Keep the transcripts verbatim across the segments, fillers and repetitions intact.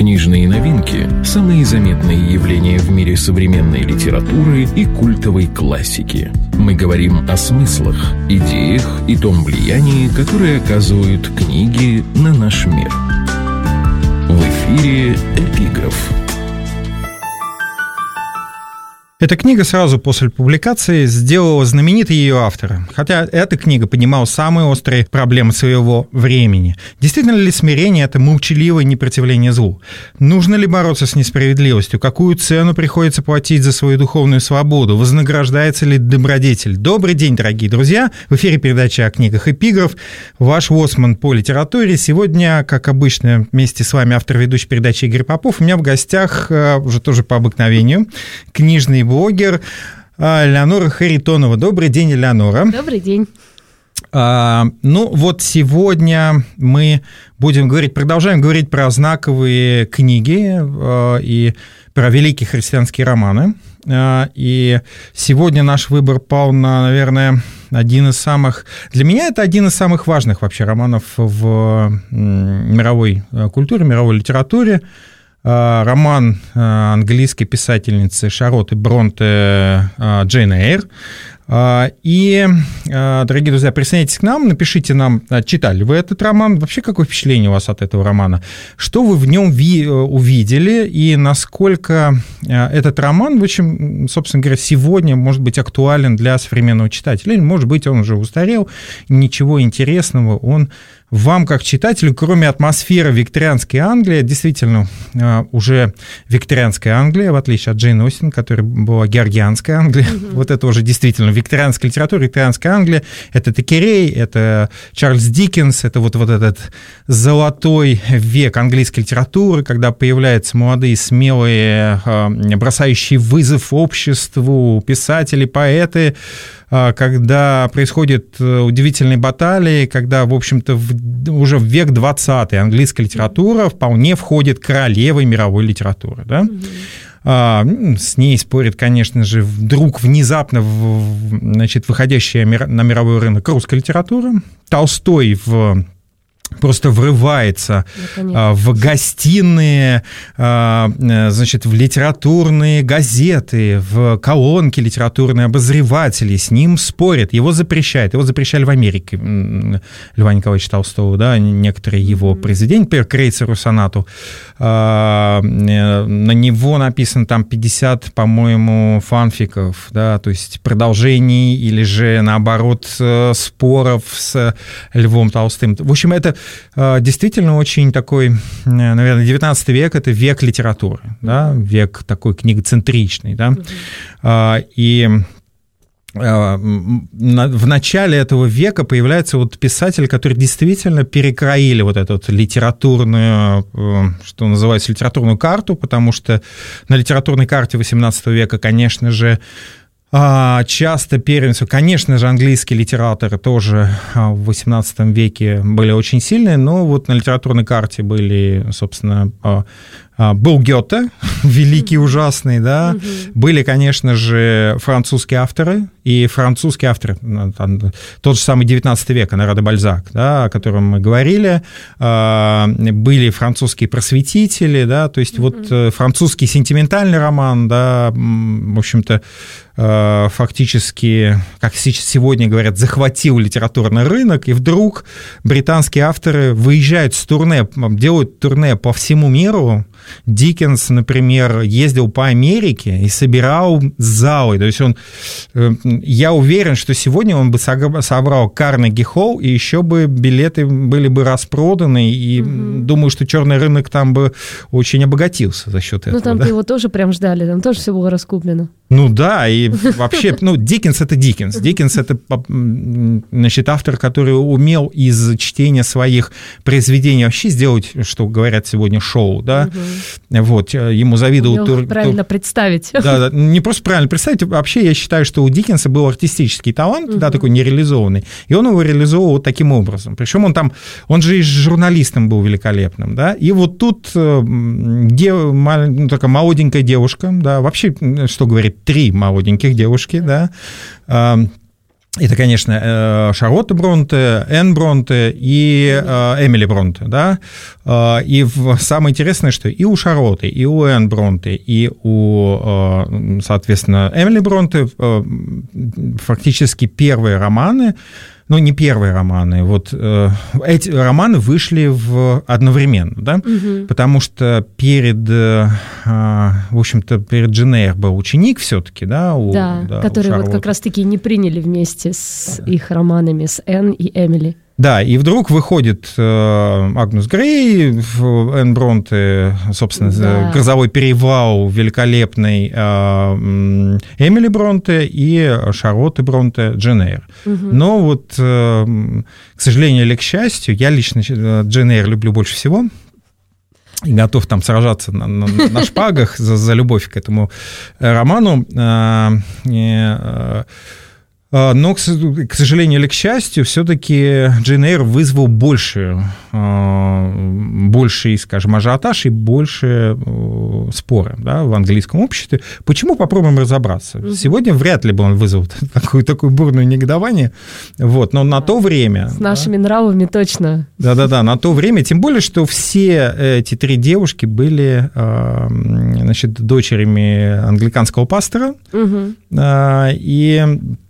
Книжные новинки – самые заметные явления в мире современной литературы и культовой классики. Мы говорим о смыслах, идеях и том влиянии, которое оказывают книги на наш мир. В эфире «Эпиграф». Эта книга сразу после публикации сделала знаменитые ее авторы, хотя эта книга поднимала самые острые проблемы своего времени. Действительно ли смирение – это молчаливое непротивление злу? Нужно ли бороться с несправедливостью? Какую цену приходится платить за свою духовную свободу? Вознаграждается ли добродетель? Добрый день, дорогие друзья! В эфире передача о книгах «Эпиграф». Ваш лоцман по литературе. Сегодня, как обычно, вместе с вами автор ведущей передачи Игорь Попов. У меня в гостях, уже тоже по обыкновению, книжный блогер Элеонора Харитонова. Добрый день, Элеонора. Добрый день. А, ну вот сегодня мы будем говорить, продолжаем говорить про знаковые книги а, и про великие христианские романы. А, и сегодня наш выбор пал на, наверное, один из самых... Для меня это один из самых важных вообще романов в мировой культуре, мировой литературе. Роман английской писательницы Шарлотты Бронте «Джейн Эйр». И, дорогие друзья, присоединяйтесь к нам, напишите нам, читали вы этот роман, вообще какое впечатление у вас от этого романа, что вы в нем ви- увидели и насколько этот роман, в общем, собственно говоря, сегодня может быть актуален для современного читателя, или, может быть, он уже устарел, ничего интересного он вам, как читателю, кроме атмосферы викторианской Англии, действительно, уже викторианская Англия, в отличие от Джейн Остин, которая была георгианская Англия, mm-hmm. вот это уже действительно викторианская литература, викторианская Англия, это Текерей, это Чарльз Диккенс, это вот, вот этот золотой век английской литературы, когда появляются молодые, смелые, бросающие вызов обществу писатели, поэты, когда происходят удивительные баталии, когда, в общем-то, в, уже в век двадцатый английская литература вполне входит королевой мировой литературы. Да? Mm-hmm. А, с ней спорит, конечно же, вдруг внезапно в, значит, выходящая на мировой рынок русская литература. Толстой в... просто врывается а, в гостиные, а, значит, в литературные газеты, в колонки литературные обозреватели, с ним спорят, его запрещают, его запрещали в Америке, Льва Николаевича Толстого, да, некоторые его произведения, например, «Крейцеру сонату», а, на него написано там пятьдесят, по-моему, фанфиков, да, то есть продолжений или же, наоборот, споров с Львом Толстым. В общем, это действительно очень такой, наверное, девятнадцатый век – это век литературы, да, век такой книгоцентричный, да, mm-hmm. и в начале этого века появляются вот писатели, которые действительно перекроили вот эту вот литературную, что называется, литературную карту, потому что на литературной карте восемнадцатого века, конечно же, часто первенство, конечно же, английские литераторы тоже в восемнадцатом веке были очень сильные, но вот на литературной карте были, собственно, был Гёте, великий, ужасный, да, угу. Были, конечно же, французские авторы, и французские авторы, тот же самый девятнадцатый век, Оноре де Бальзак, да, о котором мы говорили, были французские просветители, да, то есть угу. вот французский сентиментальный роман, да, в общем-то, фактически, как сегодня говорят, захватил литературный рынок, и вдруг британские авторы выезжают с турне, делают турне по всему миру. Диккенс, например, ездил по Америке и собирал залы. То есть он, я уверен, что сегодня он бы собрал Карнеги-холл, и еще бы билеты были бы распроданы, и угу. думаю, что черный рынок там бы очень обогатился за счет этого. Ну, там-то да? его тоже прям ждали, там тоже все было раскуплено. Ну да, и вообще, ну, Диккенс – это Диккенс. Диккенс – это, значит, автор, который умел из чтения своих произведений вообще сделать, что говорят сегодня, шоу, да. Угу. Вот, ему завидовал... Тур, правильно тур... представить. Да, да, не просто правильно представить, вообще я считаю, что у Диккенса был артистический талант, угу. да, такой нереализованный, и он его реализовал вот таким образом. Причем он там, он же и журналистом был великолепным, да, и вот тут дев... ну, такая молоденькая девушка, да, вообще, что говорит, три молоденьких девушки, да, Это, конечно, Шарлотта Бронте, Энн Бронте и Эмили Бронте, да. И самое интересное, что и у Шарлотты, и у Энн Бронте, и у, соответственно, Эмили Бронте фактически первые романы, ну, не первые романы, вот э, эти романы вышли в, одновременно, да, угу. Потому что перед, э, в общем-то, перед Джейн Эйр был ученик все-таки, да, у, да, да, который вот как раз-таки не приняли вместе с их романами, с Энн и Эмили. Да, и вдруг выходит э, Агнес Грей, Энн Бронте, собственно, да. «Грозовой перевал», великолепный, э, Эмили Бронте и Шарлотта Бронте, Джейн Эйр. Угу. Но вот, э, к сожалению или к счастью, я лично Джейн Эйр люблю больше всего. И готов там сражаться на, на, на шпагах за, за любовь к этому роману. Э, э, Но, к сожалению или к счастью, все-таки Джейн Эйр вызвал больше, больше, скажем, ажиотаж и больше споры, да, в английском обществе. Почему? Попробуем разобраться. Сегодня вряд ли бы он вызвал такое, такое бурное негодование, вот, но на то время... С нашими да, нравами точно. Да-да-да, на то время, тем более, что все эти три девушки были, значит, дочерями англиканского пастора, угу. и...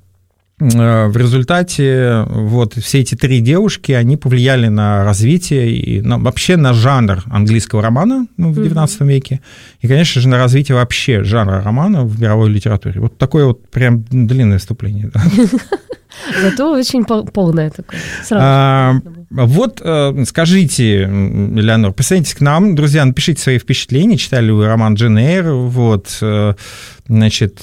В результате вот все эти три девушки, они повлияли на развитие и на, вообще на жанр английского романа ну, в девятнадцатом веке и, конечно же, на развитие вообще жанра романа в мировой литературе. Вот такое вот прям длинное вступление. Зато очень полное такое. А, вот скажите, Элеонор, присоединяйтесь к нам, друзья, напишите свои впечатления, читали вы роман Джейн Эйр, вот, значит,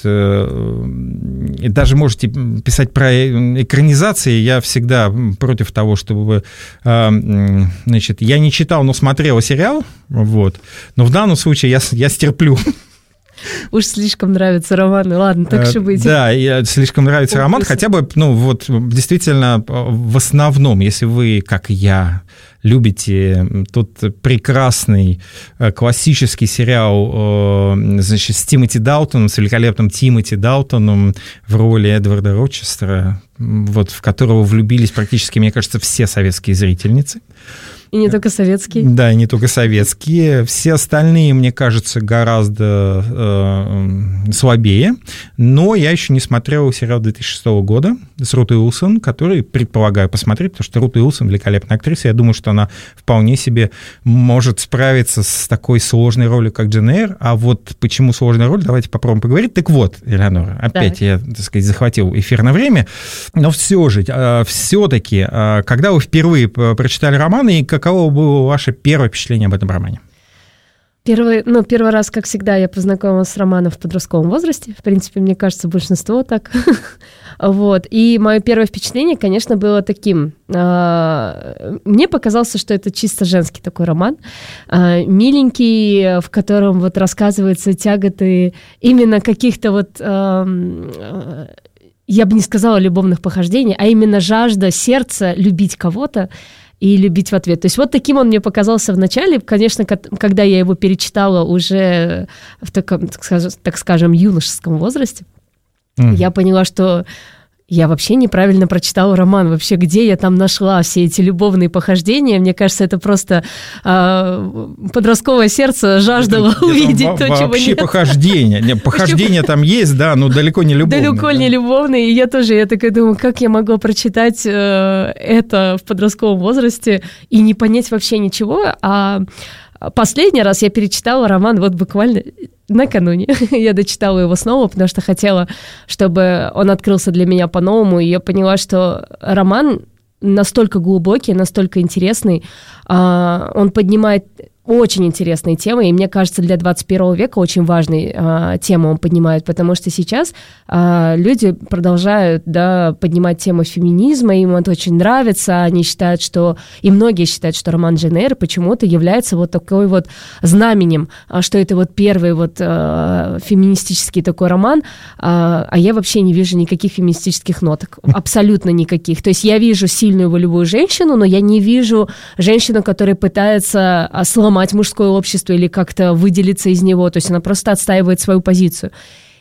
даже можете писать про экранизации, я всегда против того, чтобы, значит, я не читал, но смотрел сериал, вот, но в данном случае я, я стерплю. Уж слишком нравятся романы, ладно, так же быть. Да, слишком нравится роман, хотя бы, ну, вот, действительно, в основном, если вы, как и я, любите тот прекрасный классический сериал, значит, с Тимоти Далтоном, с великолепным Тимоти Далтоном в роли Эдварда Рочестера, вот, в которого влюбились практически, мне кажется, все советские зрительницы. И не только советские. Да, и не только советские. Все остальные, мне кажется, гораздо э, слабее. Но я еще не смотрел сериал две тысячи шестого года с Рут Уилсон, который предполагаю посмотреть, потому что Рут Уилсон великолепная актриса. Я думаю, что она вполне себе может справиться с такой сложной ролью, как Джейн Эйр. А вот почему сложная роль, давайте попробуем поговорить. Так вот, Элеонора, опять так. я, так сказать, захватил эфирное время. Но все же, э, все-таки, э, когда вы впервые прочитали роман, и как Каково было ваше первое впечатление об этом романе? Первый, ну, первый раз, как всегда, я познакомилась с романом в подростковом возрасте. В принципе, мне кажется, большинство так. Вот. И мое первое впечатление, конечно, было таким. Мне показалось, что это чисто женский такой роман. Миленький, в котором вот рассказываются тяготы именно каких-то вот... я бы не сказала любовных похождений, а именно жажда сердца любить кого-то и любить в ответ. То есть вот таким он мне показался в начале. Конечно, когда я его перечитала уже в таком, так скажем, юношеском возрасте, mm. я поняла, что я вообще неправильно прочитала роман. Вообще, где я там нашла все эти любовные похождения? Мне кажется, это просто э, подростковое сердце жаждало это, увидеть это, то, чего нет. Вообще похождения. Похождения там есть, да, но далеко не любовные. Далеко не любовные. И я тоже, я такая думаю, как я могла прочитать э, это в подростковом возрасте и не понять вообще ничего. А последний раз я перечитала роман вот буквально... накануне. Я дочитала его снова, потому что хотела, чтобы он открылся для меня по-новому, и я поняла, что роман настолько глубокий, настолько интересный, он поднимает очень интересные темы, и мне кажется, для двадцать первого века очень важные а, темы он поднимает, потому что сейчас а, люди продолжают, да, поднимать тему феминизма, им это очень нравится, они считают, что, и многие считают, что роман Джейн Эйр почему-то является вот такой вот знаменем, а, что это вот первый вот а, феминистический такой роман, а, а я вообще не вижу никаких феминистических ноток, абсолютно никаких. То есть я вижу сильную волевую женщину, но я не вижу женщину, которая пытается сломать мужское общество или как-то выделиться из него, то есть она просто отстаивает свою позицию.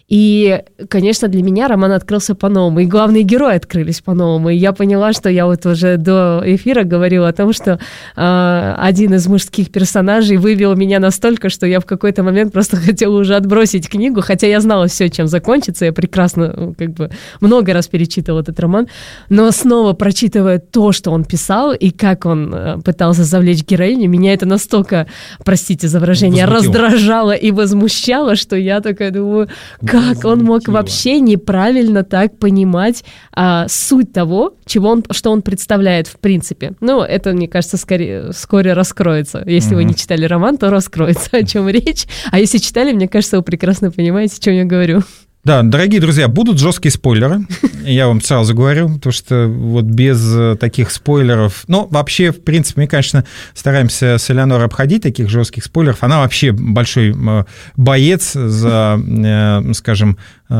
И, конечно, для меня роман открылся по-новому, и главные герои открылись по-новому. И я поняла, что я вот уже до эфира говорила о том, что э, один из мужских персонажей вывел меня настолько, что я в какой-то момент просто хотела уже отбросить книгу, хотя я знала все, чем закончится, я прекрасно, как бы, много раз перечитывала этот роман, но снова прочитывая то, что он писал, и как он э, пытался завлечь героиню, меня это настолько, простите за выражение, Возмутило. раздражало и возмущало, что я такая думаю... Как он мог вообще неправильно так понимать а, суть того, чего он, что он представляет в принципе? Ну, это, мне кажется, скорее, вскоре раскроется. Если mm-hmm. вы не читали роман, то раскроется, о чем речь. А если читали, мне кажется, вы прекрасно понимаете, о чем я говорю. Да, дорогие друзья, будут жесткие спойлеры, я вам сразу говорю, потому что вот без таких спойлеров... Ну, вообще, в принципе, мы, конечно, стараемся с Элеонорой обходить таких жестких спойлеров. Она вообще большой боец за, скажем,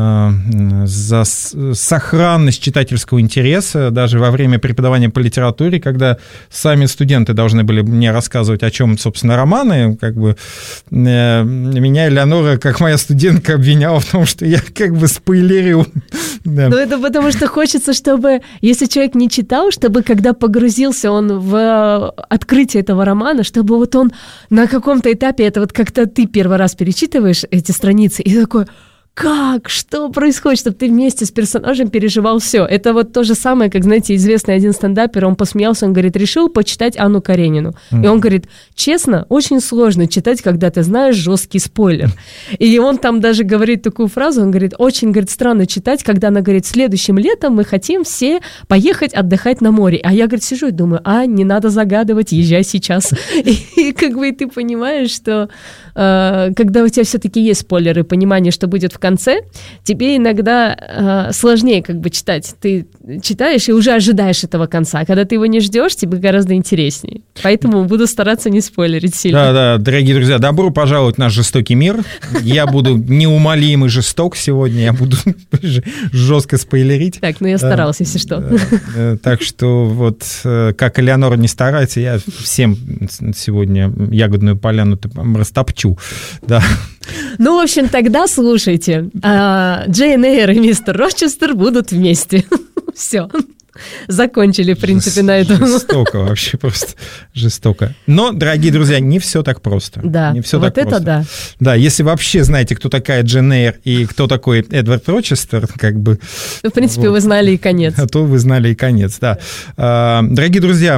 за сохранность читательского интереса, даже во время преподавания по литературе, когда сами студенты должны были мне рассказывать, о чем, собственно, романы, как бы меня Элеонора, как моя студентка, обвиняла в том, что я как бы спойлерил. Да. Ну, это потому что хочется, чтобы, если человек не читал, чтобы, когда погрузился он в открытие этого романа, чтобы вот он на каком-то этапе, это вот как-то ты первый раз перечитываешь эти страницы, и такой... Как? Что происходит? Чтобы ты вместе с персонажем переживал все. Это вот то же самое, как, знаете, известный один стендапер, он посмеялся, он говорит, решил почитать Анну Каренину. Mm. И он говорит, честно, очень сложно читать, когда ты знаешь жесткий спойлер. И он там даже говорит такую фразу, он говорит, очень, говорит, странно читать, когда она говорит, следующим летом мы хотим все поехать отдыхать на море. А я, говорит, сижу и думаю, а, не надо загадывать, езжай сейчас. И, и как бы ты понимаешь, что э, когда у тебя все-таки есть спойлеры, понимание, что будет в конце, тебе иногда э, сложнее как бы читать. Ты читаешь и уже ожидаешь этого конца. А когда ты его не ждешь, тебе гораздо интереснее. Поэтому буду стараться не спойлерить сильно. Да-да, дорогие друзья, добро пожаловать в наш жестокий мир. Я буду неумолим и жесток сегодня. Я буду жестко спойлерить. Так, ну я старалась, если что. Так что вот, как Элеонора не старается, я всем сегодня ягодную поляну растопчу. Да. Ну, в общем, тогда слушайте. Джейн Эйр и мистер Рочестер будут вместе. Все. Закончили, в принципе, на этом. Жестоко, вообще просто жестоко. Но, дорогие друзья, не все так просто. Да, не все вот так это просто. да. Да, если вообще знаете, кто такая Джейн Эйр и кто такой Эдвард Рочестер, как бы... В принципе, вот, вы знали и конец. То вы знали и конец, да. Дорогие друзья,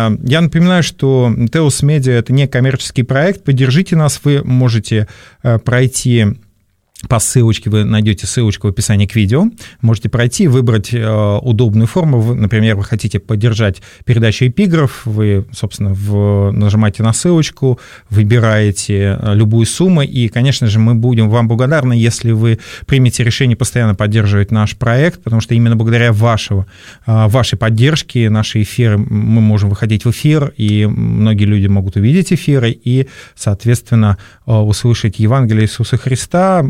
я напоминаю, что Теос Медиа — это не коммерческий проект. Поддержите нас, вы можете пройти... По ссылочке вы найдете ссылочку в описании к видео. Можете пройти, выбрать э, удобную форму. Вы, например, вы хотите поддержать передачу «Эпиграф», вы, собственно, в, нажимаете на ссылочку, выбираете любую сумму, и, конечно же, мы будем вам благодарны, если вы примете решение постоянно поддерживать наш проект, потому что именно благодаря вашего, э, вашей поддержке наши эфиры, мы можем выходить в эфир, и многие люди могут увидеть эфиры и, соответственно, э, услышать Евангелие Иисуса Христа.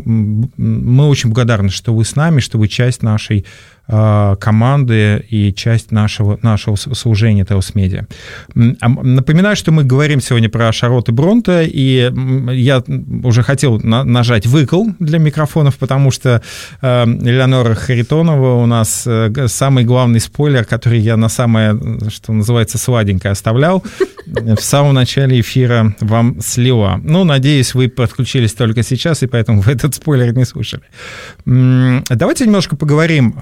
Мы очень благодарны, что вы с нами, что вы часть нашей э, команды и часть нашего, нашего служения Теос Медиа. Напоминаю, что мы говорим сегодня про Шарлотту Бронте, и я уже хотел на, нажать выкл для микрофонов, потому что э, Элеонора Харитонова у нас э, самый главный спойлер, который я на самое, что называется, сладенькое оставлял, в самом начале эфира вам слила. Ну, надеюсь, вы подключились только сейчас, и поэтому вы этот спойлер не слушали. Давайте немножко поговорим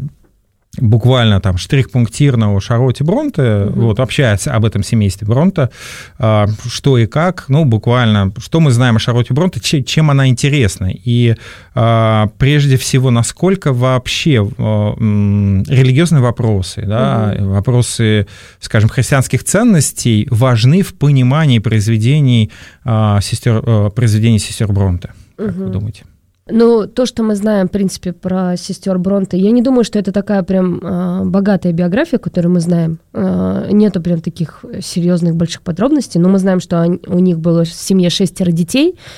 буквально там штрих-пунктирно о Шарлотте Бронте, mm-hmm. вот, вообще об этом семействе Бронте, что и как, ну, буквально, что мы знаем о Шарлотте Бронте, чем она интересна, и прежде всего, насколько вообще религиозные вопросы, да, mm-hmm. вопросы, скажем, христианских ценностей важны в понимании произведений сестер, произведений сестер Бронте, как mm-hmm. вы думаете? Ну, то, что мы знаем, в принципе, про сестер Бронте, я не думаю, что это такая прям э, богатая биография, которую мы знаем. Э, нету прям таких серьезных больших подробностей, но мы знаем, что они, у них было в семье шестеро детей,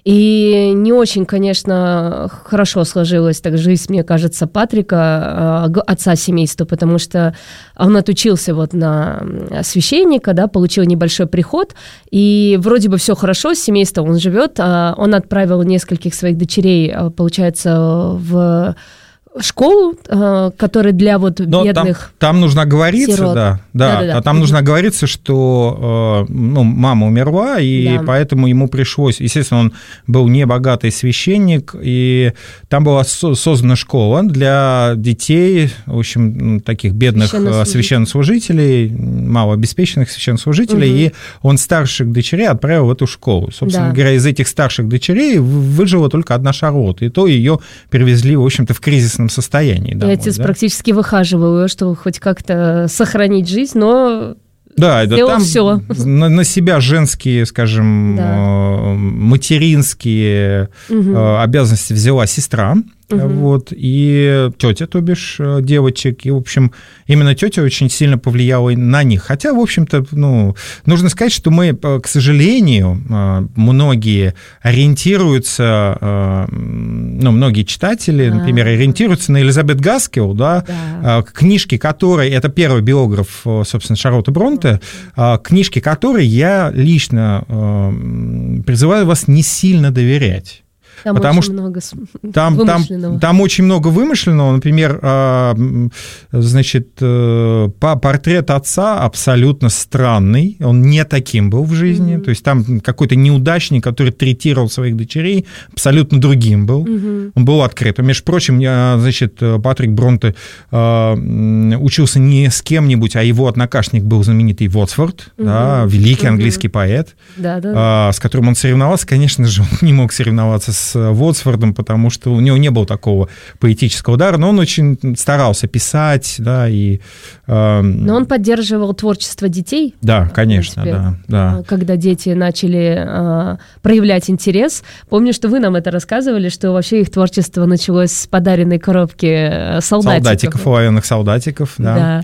И не очень, конечно, хорошо сложилась так жизнь, мне кажется, Патрика, отца семейства, потому что он отучился вот на священника, да, получил небольшой приход, и вроде бы все хорошо, с семейством он живет. Он отправил нескольких своих дочерей, получается, в школу, которая для вот Но бедных там, там нужно говориться, сирот. да, да, Да, да, да. а там нужно говориться, что ну, мама умерла, и да. поэтому ему пришлось, естественно, он был небогатый священник, и там была создана школа для детей, в общем, таких бедных священнослужителей, малообеспеченных священнослужителей, угу. и он старших дочерей отправил в эту школу. Собственно да. говоря, из этих старших дочерей выжила только одна Шарлотта, и то ее перевезли, в общем-то, в кризисном состоянии. Домой, и отец да? практически выхаживал ее, чтобы хоть как-то сохранить жизнь, но да, да, там все. На, на себя женские, скажем, да. материнские угу. обязанности взяла сестра. Угу. Вот, и тетя, то бишь, девочек, и, в общем, именно тетя очень сильно повлияла на них. Хотя, в общем-то, ну, нужно сказать, что мы, к сожалению, многие ориентируются, ну, многие читатели, а-а-а. например, ориентируются на Элизабет Гаскел, да, да. книжки которой, это первый биограф, собственно, Шарлотты Бронте, книжки которой я лично призываю вас не сильно доверять. Там Потому очень что много там, вымышленного. Там, там очень много вымышленного. Например, значит, портрет отца абсолютно странный. Он не таким был в жизни. Mm-hmm. То есть там какой-то неудачник, который третировал своих дочерей, абсолютно другим был. Mm-hmm. Он был открыт. Между прочим, значит, Патрик Бронте учился не с кем-нибудь, а его однокашник был знаменитый Вордсворт, mm-hmm. да, великий mm-hmm. английский поэт, mm-hmm. с которым он соревновался. Конечно же, он не мог соревноваться с Вордсвортом, потому что у него не было такого поэтического дара, но он очень старался писать, да, и... Э, но он поддерживал творчество детей. Да, конечно, да, да. Когда дети начали э, проявлять интерес. Помню, что вы нам это рассказывали, что вообще их творчество началось с подаренной коробки солдатиков. Солдатиков, военных солдатиков, да. Да.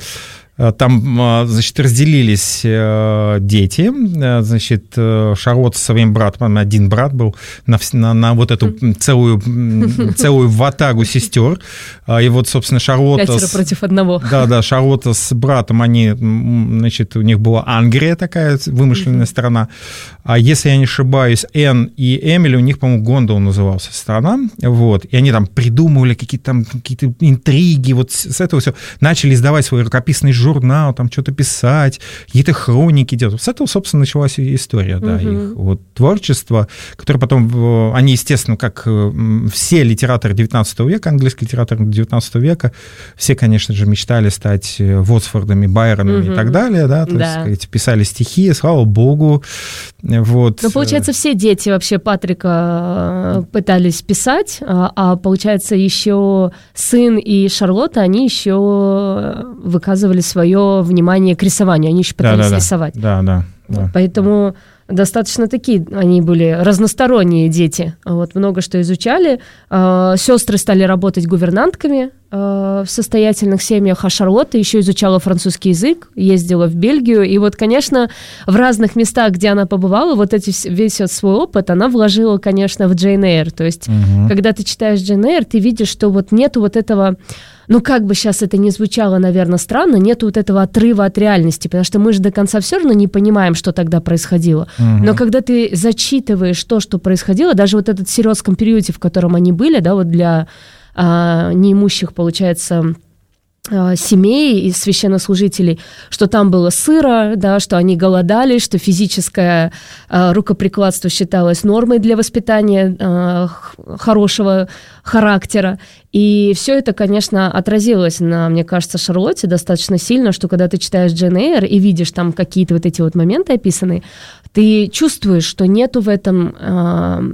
Там, значит, разделились дети, значит, Шарлотта со своим братом, один брат был, на, на, на вот эту целую, целую ватагу сестер, и вот, собственно, Шарлотта... Пятеро с, против одного. Да, да, Шарлотта с братом, они, значит, у них была Ангрия такая, вымышленная mm-hmm. страна, а если я не ошибаюсь, Энн и Эмили, у них, по-моему, Гондол назывался страна, вот, и они там придумывали какие-то там какие-то интриги, вот с этого все, начали издавать свой рукописный журнал, там что-то писать, какие-то хроники делать. С этого, собственно, началась история, да, uh-huh. их вот творчество, которое потом, они, естественно, как все литераторы девятнадцатого века, английские литераторы девятнадцатого века, все, конечно же, мечтали стать Вордсвордами, Байронами uh-huh. и так далее, да, то да. есть писали стихи, слава богу, вот. Ну, получается, все дети вообще Патрика пытались писать, а, получается, еще сын и Шарлотта, они еще выказывали свое внимание к рисованию, они еще пытались да, да, рисовать. Да, да, да. Поэтому достаточно такие они были разносторонние дети, вот, много что изучали. Сестры стали работать гувернантками в состоятельных семьях, а Шарлотта еще изучала французский язык, ездила в Бельгию, и вот, конечно, в разных местах, где она побывала, вот эти, весь вот свой опыт она вложила, конечно, в Джейн Эйр, то есть, угу. когда ты читаешь Джейн Эйр, ты видишь, что вот нету вот этого, ну, как бы сейчас это ни звучало, наверное, странно, нету вот этого отрыва от реальности, потому что мы же до конца все равно не понимаем, что тогда происходило, угу. но когда ты зачитываешь то, что происходило, даже вот этот сиротском периоде, в котором они были, да, вот для а, неимущих, получается, семей и священнослужителей, что там было сыро, да, что они голодали, что физическое э, рукоприкладство считалось нормой для воспитания э, хорошего характера. И все это, конечно, отразилось на, мне кажется, Шарлотте достаточно сильно, что когда ты читаешь Джейн Эйр и видишь там какие-то вот эти вот моменты описанные, ты чувствуешь, что нету в этом... Э,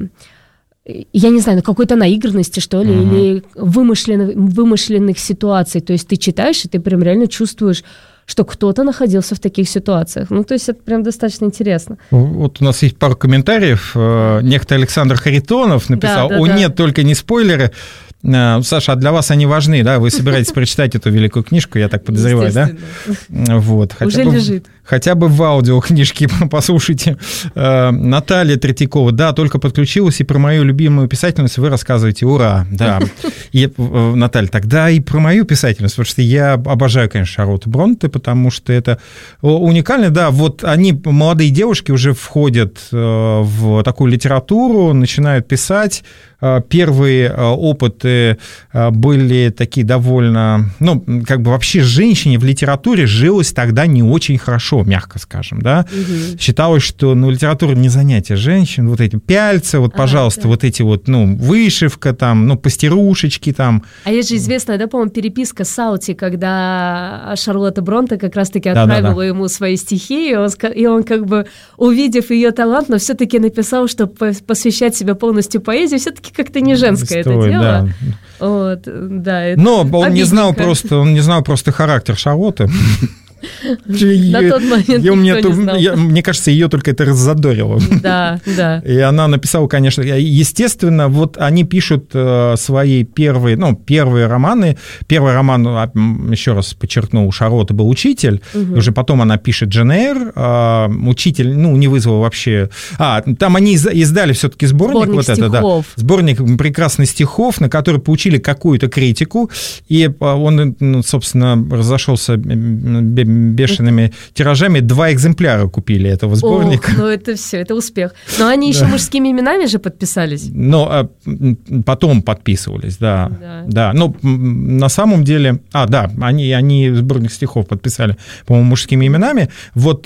я не знаю, какой-то наигранности, что ли, uh-huh. или вымышленных, вымышленных ситуаций. То есть ты читаешь, и ты прям реально чувствуешь, что кто-то находился в таких ситуациях. Ну, то есть это прям достаточно интересно. Вот у нас есть пару комментариев. Некто Александр Харитонов написал, да, да, о, да. нет, только не спойлеры. Саша, а для вас они важны, да? Вы собираетесь прочитать эту великую книжку, я так подозреваю, да? Вот. Хотя Уже бы, лежит. хотя бы в аудиокнижке послушайте. Наталья Третьякова, да, только подключилась, и про мою любимую писательницу вы рассказываете, ура, да. И, Наталья, тогда и про мою писательницу, потому что я обожаю, конечно, Шарлотту Бронте, потому что это уникально, да, вот они, молодые девушки, уже входят в такую литературу, начинают писать. Первые опыты были такие довольно, ну, как бы вообще женщине в литературе жилось тогда не очень хорошо, мягко скажем, да. Угу. Считалось, что, ну, литература не занятие женщин, вот эти пяльцы, вот, пожалуйста, а, да. вот эти вот, ну, вышивка там, ну, пастерушечки там. А есть же известная, да, по-моему, переписка Саути, когда Шарлотта Бронте как раз-таки отправила да, да, да. ему свои стихи, и он, и он как бы, увидев ее талант, но все-таки написал, что посвящать себя полностью поэзии все-таки как-то не женское Стой, это дело. Да. Вот, да, это но он не знал просто, он не знал просто характер Шарлотты. На тот момент никто не знал. Мне кажется, ее только это раззадорило. Да, да. И она написала, конечно, естественно, вот они пишут свои первые, ну, первые романы. Первый роман, еще раз подчеркну, у Шарлотты был «Учитель», угу. уже потом она пишет «Джейн Эйр». «Учитель», ну, не вызвал вообще... А, там они издали все-таки сборник, сборник вот стихов. это, да. Сборник прекрасных стихов, на который получили какую-то критику, и он, ну, собственно, разошелся бешеными тиражами, два экземпляра купили этого сборника. Ох, ну это все, это успех. Но они еще да. мужскими именами же подписались. Но потом подписывались, да. Да. да. Но на самом деле... А, да, они, они сборник стихов подписали, по-моему, мужскими именами. Вот,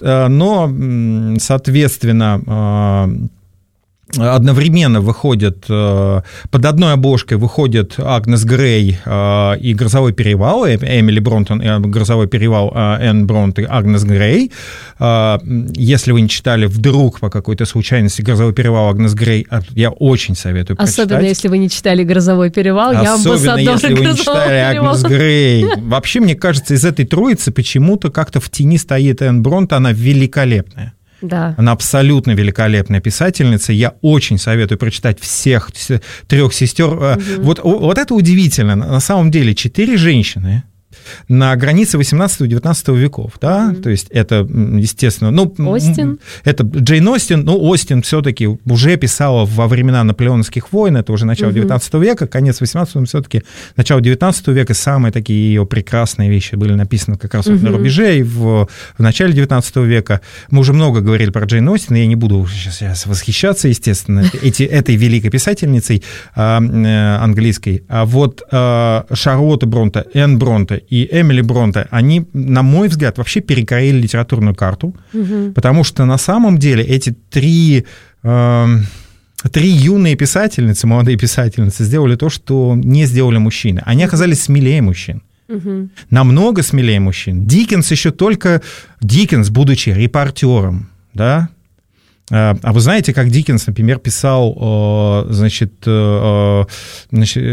но, соответственно... одновременно выходят, под одной обложкой выходят Агнес Грей и «Грозовой перевал», Эмили Бронтон и «Грозовой перевал», Энн Бронт и Агнес Грей. Если вы не читали вдруг по какой-то случайности «Грозовой перевал», Агнес Грей, я очень советую прочитать. Особенно, если вы не читали «Грозовой перевал», я амбассадор «Грозового перевала». Особенно, если вы не читали Агнес Грей. Вообще, мне кажется, из этой троицы почему-то как-то в тени стоит Энн Бронт, она великолепная. Да. Она абсолютно великолепная писательница. Я очень советую прочитать всех трех сестер. Угу. Вот, вот это удивительно. На самом деле, четыре женщины на границе восемнадцатого-девятнадцатого веков, да, mm-hmm. то есть это, естественно, ну, Остин. Это Джейн Остин, ну, Остин все-таки уже писала во времена наполеонаполеоновских войн, это уже начало mm-hmm. девятнадцатого века, конец восемнадцатого, все-таки начало девятнадцатого века, самые такие ее прекрасные вещи были написаны как раз mm-hmm. вот на рубеже и в, в начале девятнадцатого века. Мы уже много говорили про Джейн Остин, я не буду сейчас восхищаться, естественно, эти, этой великой писательницей э, английской, а вот э, Шарлотта Бронте, Энн Бронте и Эмили Бронте, они, на мой взгляд, вообще перекроили литературную карту, угу. потому что на самом деле эти три, э, три юные писательницы, молодые писательницы, сделали то, что не сделали мужчины. Они оказались смелее мужчин. Угу. Намного смелее мужчин. Диккенс еще только... Диккенс, будучи репортером, да, а вы знаете, как Диккенс, например, писал, значит, значит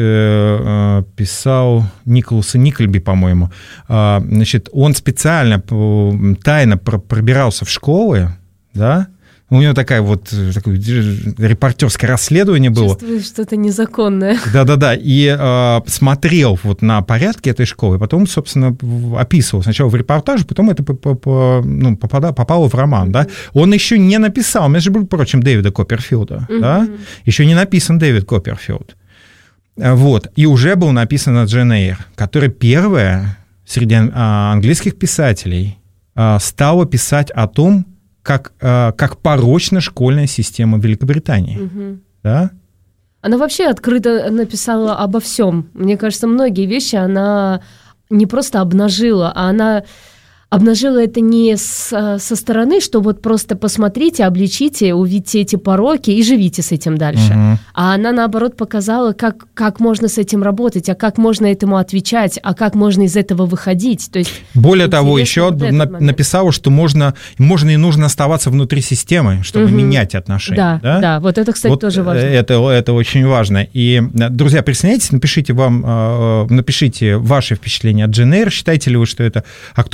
писал Николаса Никльби, по-моему, значит, он специально тайно пробирался в школы, да, у него такая вот, такое репортерское расследование было. Чувствую, что-то незаконное. Да-да-да, и э, смотрел вот на порядки этой школы, потом, собственно, описывал сначала в репортаже, потом это ну, попадало, попало в роман, mm-hmm. да. Он еще не написал, между прочим, Дэвида Копперфилда, mm-hmm. да, еще не написан Дэвид Копперфилд. Вот, и уже был написана Джейн Эйр, которая первая среди английских писателей стала писать о том, как, как порочна школьная система Великобритании. Угу. Да? Она вообще открыто написала обо всем. Мне кажется, многие вещи она не просто обнажила, а она обнажила это не с, со стороны, что вот просто посмотрите, обличите, увидите эти пороки и живите с этим дальше. Угу. А она, наоборот, показала, как, как можно с этим работать, а как можно этому отвечать, а как можно из этого выходить. То есть, более того, еще вот на, написала, что можно, можно и нужно оставаться внутри системы, чтобы угу. менять отношения. Да, да, да, вот это, кстати, вот тоже важно. Это, это очень важно. И, друзья, присоединяйтесь, напишите, вам, напишите ваши впечатления от Джейн Эйр. Считаете ли вы, что это актуальное до сих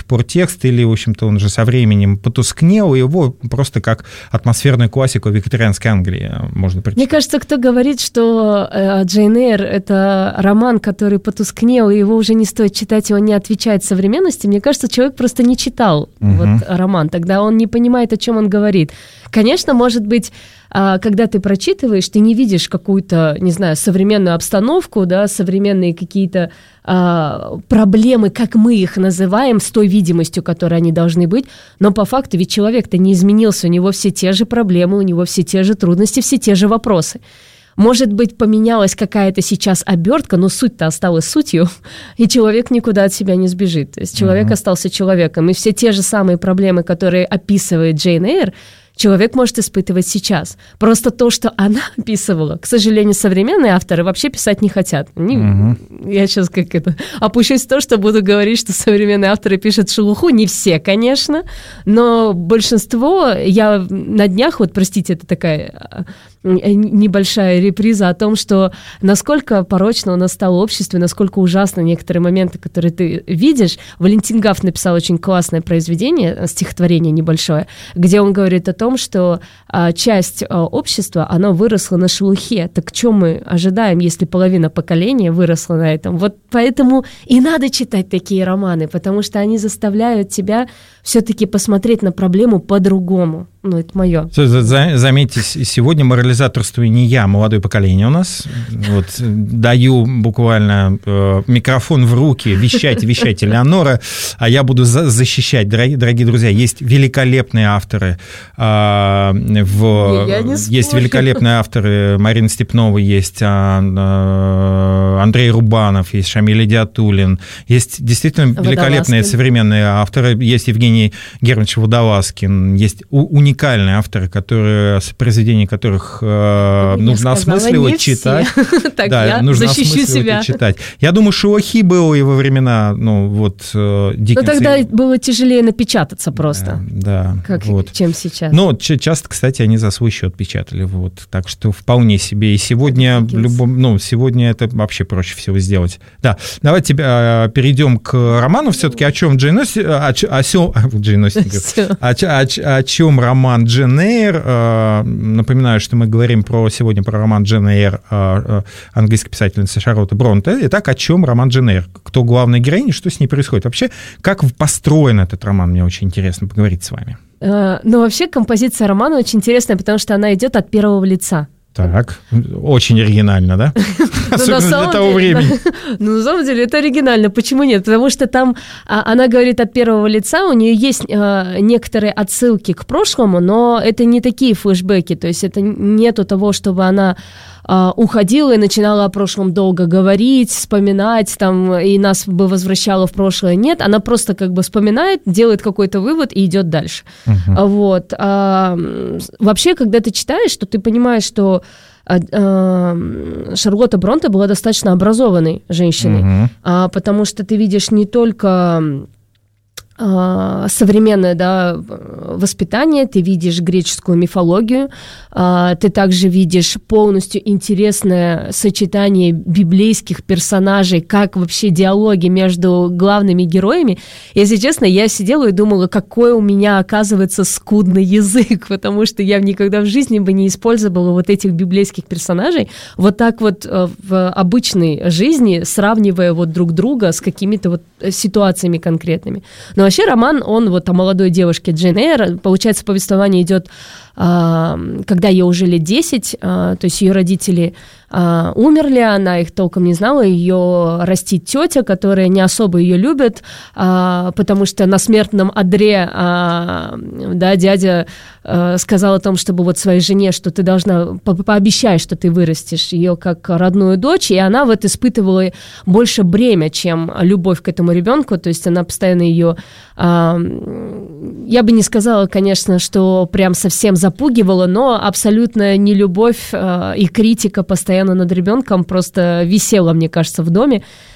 сих пор текст, или, в общем-то, он же со временем потускнел, и его просто как атмосферную классику викторианской Англии можно прочитать. Мне кажется, кто говорит, что Джейн Эйр — это роман, который потускнел, и его уже не стоит читать, и он не отвечает современности, мне кажется, человек просто не читал угу. вот, роман, тогда он не понимает, о чем он говорит. Конечно, может быть, когда ты прочитываешь, ты не видишь какую-то, не знаю, современную обстановку, да, современные какие-то а, проблемы, как мы их называем, с той видимостью, которой они должны быть, но по факту ведь человек-то не изменился, у него все те же проблемы, у него все те же трудности, все те же вопросы. Может быть, поменялась какая-то сейчас обертка, но суть-то осталась сутью, и человек никуда от себя не сбежит. То есть человек uh-huh. остался человеком, и все те же самые проблемы, которые описывает Джейн Эйр, человек может испытывать сейчас. Просто то, что она описывала, к сожалению, современные авторы вообще писать не хотят. Не, угу. Я сейчас как это опущусь в то, что буду говорить, что современные авторы пишут шелуху. Не все, конечно, но большинство. Я на днях, вот, простите, это такая небольшая реприза о том, что насколько порочно у нас стало общество, насколько ужасны некоторые моменты, которые ты видишь. Валентин Гафт написал очень классное произведение, стихотворение небольшое, где он говорит о том, что а, часть а, общества, оно выросло на шелухе. Так что мы ожидаем, если половина поколения выросла на этом? Вот поэтому и надо читать такие романы, потому что они заставляют тебя все-таки посмотреть на проблему по-другому. Ну, это мое. Заметьте, сегодня морализаторствую не я, молодое поколение у нас. Вот, даю буквально э, микрофон в руки, вещайте, вещайте, Леонора, а я буду за- защищать. Дорогие, дорогие друзья, есть великолепные авторы. Э, в, есть великолепные авторы. Марина Степнова, есть э, Андрей Рубанов, есть Шамиль Идиатуллин. Есть действительно великолепные Водолазкин. Современные авторы. Есть Евгений Германович Водолазкин. Есть уникальные уникальные авторы, которые, произведения которых э, нужно осмысливать, читать. Так, да, я нужно защищу себя. Читать. Я думаю, шелухи было и во времена, ну, вот, Диккенса. Но тогда было тяжелее напечататься просто, да, да, как, вот. чем сейчас. Но часто, кстати, они за свой счет печатали, вот, так что вполне себе. И сегодня, любом, ну, сегодня это вообще проще всего сделать. Да, давайте э, перейдем к роману все-таки, о чем Джейн Остин, о, о, о, Джейн Остин, о, о, о чем роман Роман Джейн Эйр. Напоминаю, что мы говорим про, сегодня про роман Джейн Эйр английской писательницы Шарлотты Бронте. Итак, о чем роман Джейн Эйр? Кто главная героиня, что с ней происходит? Вообще, как построен этот роман? Мне очень интересно поговорить с вами. Ну, вообще, композиция романа очень интересная, потому что она идет от первого лица. Так, очень оригинально, да? Особенно для того времени. Ну, на самом деле, это оригинально. Почему нет? Потому что там она говорит от первого лица, у нее есть некоторые отсылки к прошлому, но это не такие флешбеки, то есть это нету того, чтобы она уходила и начинала о прошлом долго говорить, вспоминать, там, и нас бы возвращала в прошлое. Нет, она просто как бы вспоминает, делает какой-то вывод и идет дальше. Uh-huh. Вот. А, вообще, когда ты читаешь, то ты понимаешь, что а, а, Шарлотта Бронте была достаточно образованной женщиной, uh-huh. а, потому что ты видишь не только современное, да, воспитание, ты видишь греческую мифологию, ты также видишь полностью интересное сочетание библейских персонажей, как вообще диалоги между главными героями. Если честно, я сидела и думала, какой у меня, оказывается, скудный язык, потому что я никогда в жизни бы не использовала вот этих библейских персонажей вот так вот в обычной жизни, сравнивая вот друг друга с какими-то вот ситуациями конкретными. Но вообще роман, он вот о молодой девушке Джейн Эйр, получается, повествование идет, когда ей уже лет десять, то есть ее родители умерли, она их толком не знала, ее растит тетя, которая не особо ее любит, потому что на смертном одре, да, дядя сказал о том, чтобы вот своей жене, что ты должна, по- пообещай, что ты вырастешь ее как родную дочь, и она вот испытывала больше бремя, чем любовь к этому ребенку, то есть она постоянно ее, я бы не сказала, конечно, что прям совсем запугивала, но абсолютно нелюбовь и критика постоянно над ребенком просто висела, мне кажется, в доме.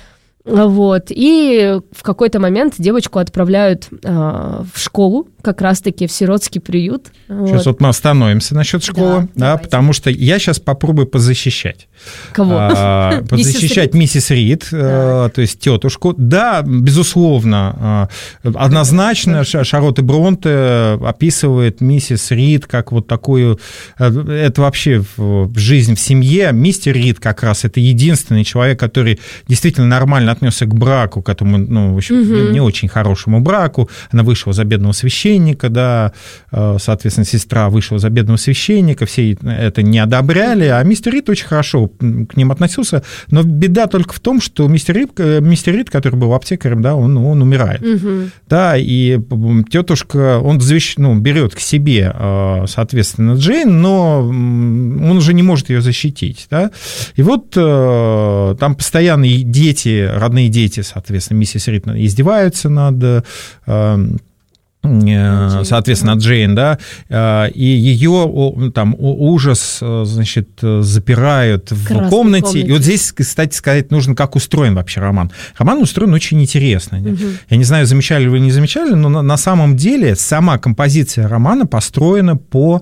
Вот. И в какой-то момент девочку отправляют э, в школу, как раз-таки в сиротский приют. Сейчас вот, вот мы остановимся насчет школы, да, да, потому что я сейчас попробую позащищать. Кого? А, позащищать миссис Рид, а, то есть тетушку. Да, безусловно, однозначно Шарлотта Бронте описывает миссис Рид как вот такую, это вообще жизнь в семье. Мистер Рид как раз это единственный человек, который действительно нормально отнесся к браку, к этому, ну, в общем, угу. не очень хорошему браку. Она вышла за бедного священника, да, соответственно, сестра вышла за бедного священника, все это не одобряли, а мистер Рид очень хорошо к ним относился, но беда только в том, что мистер Рид, мистер Рид, который был аптекарем, да, он, он умирает, угу. да, и тетушка, он ну, берет к себе, соответственно, Джейн, но он уже не может ее защитить, да, и вот там постоянно дети, родные дети, соответственно, миссис Рид издеваются над, соответственно, Джейн, да, и ее там ужас, значит, запирают в комнате. комнате. И вот здесь, кстати, сказать нужно, как устроен вообще роман. Роман устроен очень интересно. Угу. Я не знаю, замечали вы или не замечали, но на, на самом деле сама композиция романа построена по,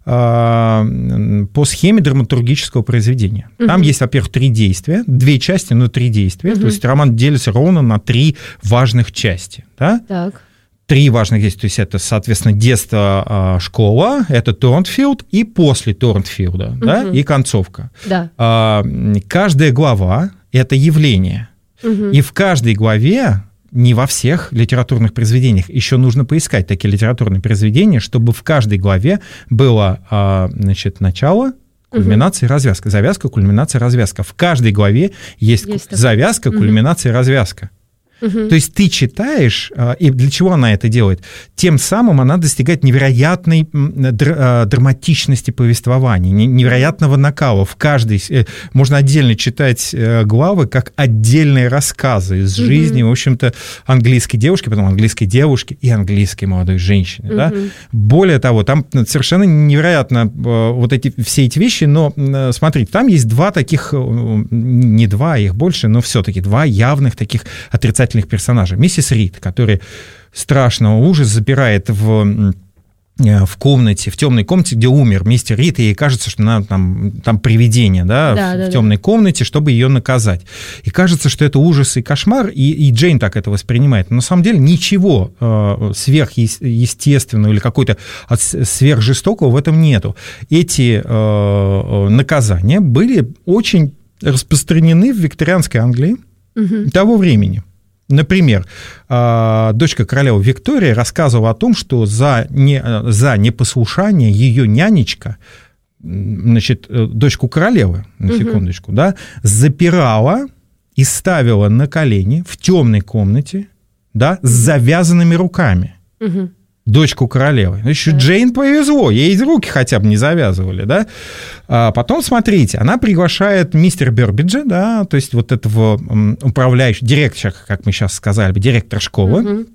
по схеме драматургического произведения. Угу. Там есть, во-первых, три действия, две части, но три действия. Угу. То есть роман делится ровно на три важных части. Да? Так. Три важных действия, то есть это, соответственно, детство, школа, это Торнфилд и после Торнфилда, угу. да, и концовка. Да. Каждая глава – это явление, угу. и в каждой главе, не во всех литературных произведениях, еще нужно поискать такие литературные произведения, чтобы в каждой главе было, значит, начало, кульминация, угу. развязка, завязка, кульминация, развязка. В каждой главе есть, есть завязка, такой. Кульминация, угу. развязка. Угу. То есть ты читаешь, и для чего она это делает? Тем самым она достигает невероятной драматичности повествования, невероятного накала. В каждой можно отдельно читать главы как отдельные рассказы из жизни, угу. в общем-то, английской девушки, потом английской девушки и английской молодой женщины. Угу. Да? Более того, там совершенно невероятно вот эти, все эти вещи, но смотрите, там есть два таких, не два, их больше, но все-таки два явных таких отрицательных персонажей. Миссис Рид, который страшного ужаса запирает в, в комнате, в темной комнате, где умер мистер Рид, и ей кажется, что она, там, там привидение, да, да, в, да, в темной да. комнате, чтобы ее наказать. И кажется, что это ужас и кошмар, и, и Джейн так это воспринимает. Но на самом деле ничего э, сверхъестественного или какой-то сверхжестокого в этом нету. Эти э, наказания были очень распространены в викторианской Англии угу. того времени. Например, дочка королевы Виктория рассказывала о том, что за, не, за непослушание ее нянечка, значит, дочку королевы, на секундочку, угу. да, запирала и ставила на колени в темной комнате, да, с завязанными руками. Угу. Дочку королевы. Значит, да. Джейн повезло, ей руки хотя бы не завязывали, да. А потом, смотрите, она приглашает мистера Бёрбиджа, да, то есть вот этого управляющего, директора, как мы сейчас сказали, директора школы, угу.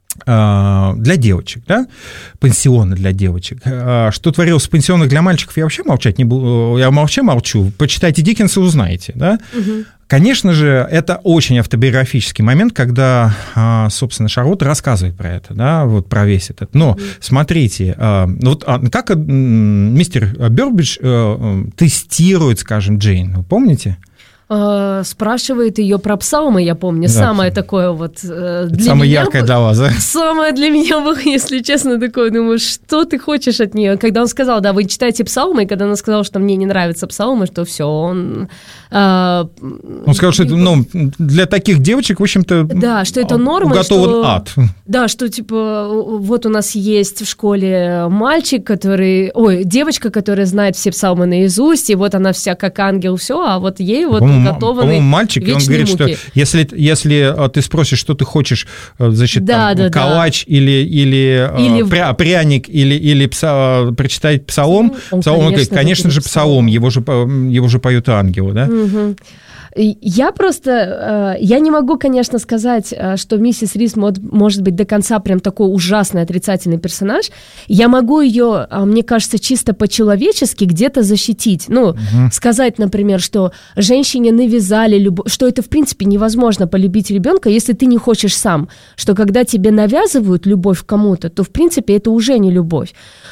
для девочек, да, пансионы для девочек. Что творилось в пансионах для мальчиков, я вообще молчать не буду, я вообще молчу. Почитайте Диккенса, узнаете, да. Угу. Конечно же, это очень автобиографический момент, когда, собственно, Шарлотта рассказывает про это, да, вот про весь этот. Но mm-hmm. смотрите, вот как мистер Бёрбидж тестирует, скажем, Джейн, вы помните? Спрашивает ее про псалмы, я помню, да, самое такое вот для самое меня, яркое для вас, да? Самое для меня было, если честно, такое, думаю, что ты хочешь от нее? Когда он сказал, да, вы читаете псалмы, и когда она сказала, что мне не нравятся псалмы, что все, он... А, он сказал, что это, ну, для таких девочек, в общем-то, да, что это норма, уготован что, ад. Да, что, типа, вот у нас есть в школе мальчик, который... Ой, девочка, которая знает все псалмы наизусть, и вот она вся как ангел, все, а вот ей вот... По-моему, мальчик, и он говорит, муки. Что если, если ты спросишь, что ты хочешь, значит, да, там, да, калач да. или, или, или пря, пряник, или, или пса, прочитать псалом, он, псалом, конечно, он говорит, конечно же, псалом, его же, его же поют ангелы, да? Угу. Я просто, я не могу, конечно, сказать, что миссис Рид может быть до конца прям такой ужасный отрицательный персонаж. Я могу ее, мне кажется, чисто по-человечески где-то защитить. Ну, угу. сказать, например, что женщине навязали любовь, что это, в принципе, невозможно полюбить ребенка, если ты не хочешь сам. Что когда тебе навязывают любовь к кому-то, то, в принципе, это уже не любовь.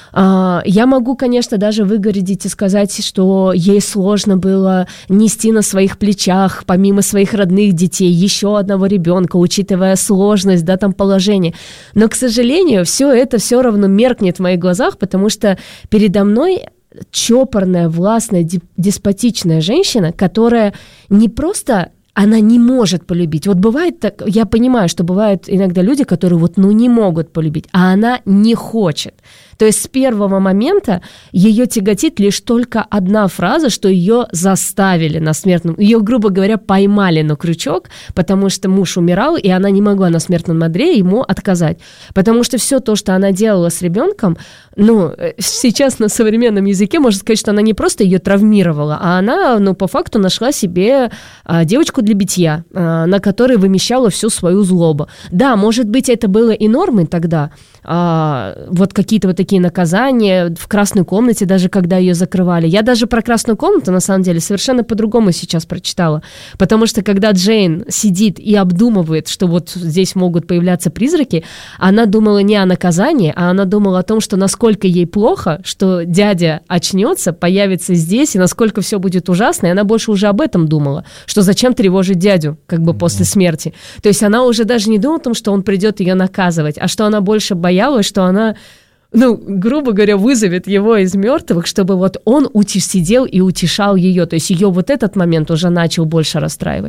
Я могу, конечно, даже выгородить и сказать, что ей сложно было нести на своих плечах, помимо своих родных детей, еще одного ребенка, учитывая сложность, да, там, положения. Но, к сожалению, все это все равно меркнет в моих глазах, потому что передо мной чопорная, властная, деспотичная женщина, которая не просто... она не может полюбить. Вот бывает так, я понимаю, что бывают иногда люди, которые вот, ну, не могут полюбить, а она не хочет. То есть с первого момента ее тяготит лишь только одна фраза, что ее заставили на смертном... Ее, грубо говоря, поймали на крючок, потому что муж умирал, и она не могла на смертном одре ему отказать. Потому что все то, что она делала с ребенком, ну, сейчас на современном языке можно сказать, что она не просто ее травмировала, а она, ну, по факту нашла себе а, девочку для битья, а, на которой вымещала всю свою злобу. Да, может быть, это было и нормой тогда, а, вот какие-то вот такие наказания в красной комнате, даже когда ее закрывали. Я даже про красную комнату, на самом деле, совершенно по-другому сейчас прочитала, потому что когда Джейн сидит и обдумывает, что вот здесь могут появляться призраки, она думала не о наказании, а она думала о том, что насколько ей плохо, что дядя очнется, появится здесь, и насколько все будет ужасно, и она больше уже об этом думала, что зачем тревожить дядю, как бы после смерти. То есть она уже даже не думала о том, что он придет ее наказывать, а что она больше боялась, что она, ну, грубо говоря, вызовет его из мертвых, чтобы вот он ути- сидел и утешал ее. То есть ее вот этот момент уже начал больше расстраивать.